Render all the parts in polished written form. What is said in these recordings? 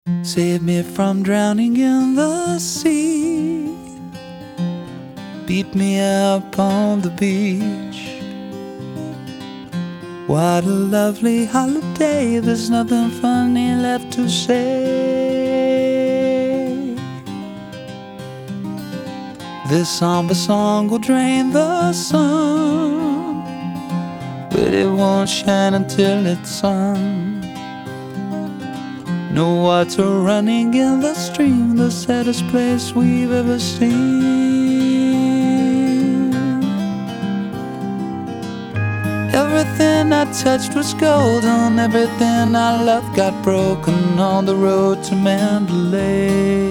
Save me from drowning in the sea. Beat me up on the beach. What a lovely holiday, there's nothing funny left to say. This somber song will drain the sun, but it won't shine until it's sung. No water running in the stream, the saddest place we've ever seen. Everything I touched was golden, everything I loved got broken on the road to Mandalay.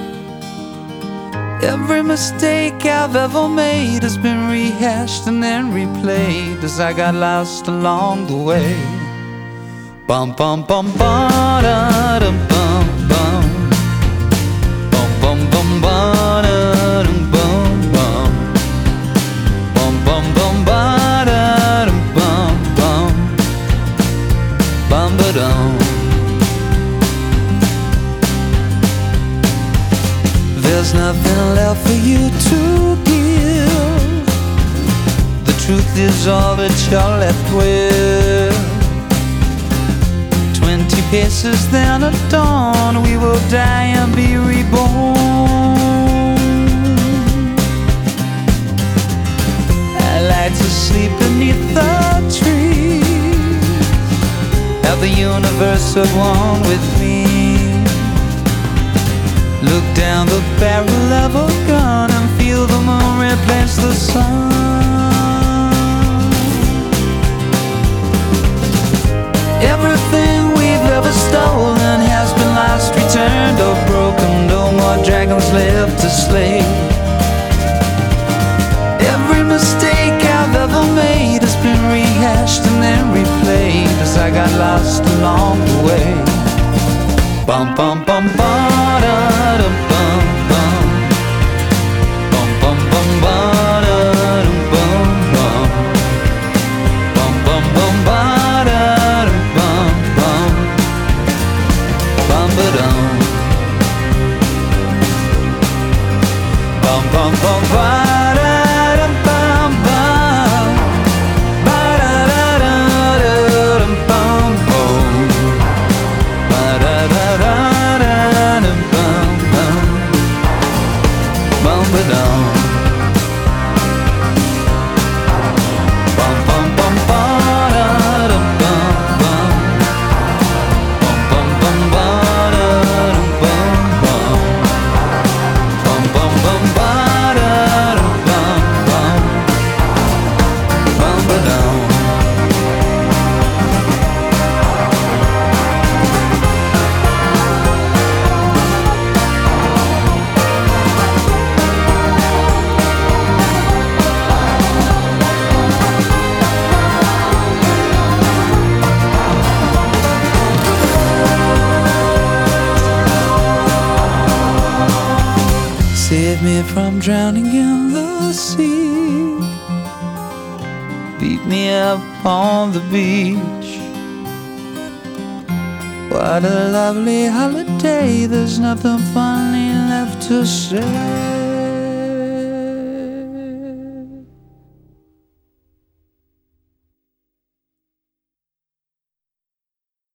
Every mistake I've ever made has been rehashed and then replayed as I got lost along the way. Bum bum bum ba da dum bum bum. Bum bum bum ba da dum bum bum. Bum bum bum ba da dum bum bum. Bum ba dum. There's nothing left for you to give. The truth is all that you're left with. 20 paces, then at dawn we will die and be reborn. I like to sleep beneath the trees, have the universe at one with me. Look down the barrel of a gun and feel the moon replace the sun. Everything we've ever stolen has been lost, returned or broken. No more dragons left to slay. Every mistake I've ever made has been rehashed and then replayed as I got lost along the way. Bum bum bum ba da dum bum bum. Bum bum bum ba da dum bum bum. Bum bum bum ba da dum bum bum. Bum ba dum. Bum bum bum ba da dum bum bum. Ba da da da dum bum bum. Ba da da da dum bum bum. Bum ba dum. Bum bum bum ba da dum bum bum. Bum bum bum ba da dum bum bum. Bum bum bum ba da dum bum bum. Bum ba dum. Save me from drowning in the sea. Beat me up on the beach. What a lovely holiday, there's nothing funny left to say.